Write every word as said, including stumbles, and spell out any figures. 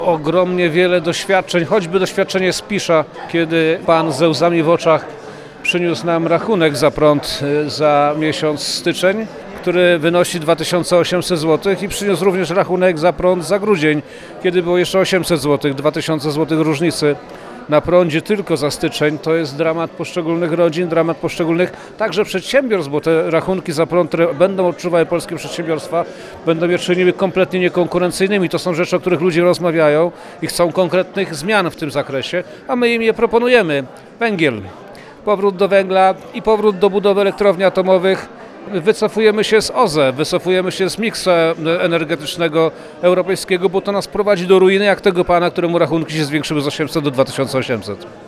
Ogromnie wiele doświadczeń, choćby doświadczenie Spisza, kiedy pan ze łzami w oczach przyniósł nam rachunek za prąd za miesiąc styczeń, który wynosi dwa tysiące osiemset złotych, i przyniósł również rachunek za prąd za grudzień, kiedy było jeszcze osiemset złotych, dwa tysiące złotych różnicy na prądzie tylko za styczeń. To jest dramat poszczególnych rodzin, dramat poszczególnych także przedsiębiorstw, bo te rachunki za prąd, które będą odczuwały polskie przedsiębiorstwa, będą je czyniły kompletnie niekonkurencyjnymi. To są rzeczy, o których ludzie rozmawiają i chcą konkretnych zmian w tym zakresie, a my im je proponujemy. Węgiel, powrót do węgla i powrót do budowy elektrowni atomowych. Wycofujemy się z O Z E, wycofujemy się z miksu energetycznego europejskiego, bo to nas prowadzi do ruiny, jak tego pana, któremu rachunki się zwiększyły z osiemset do dwa tysiące osiemset.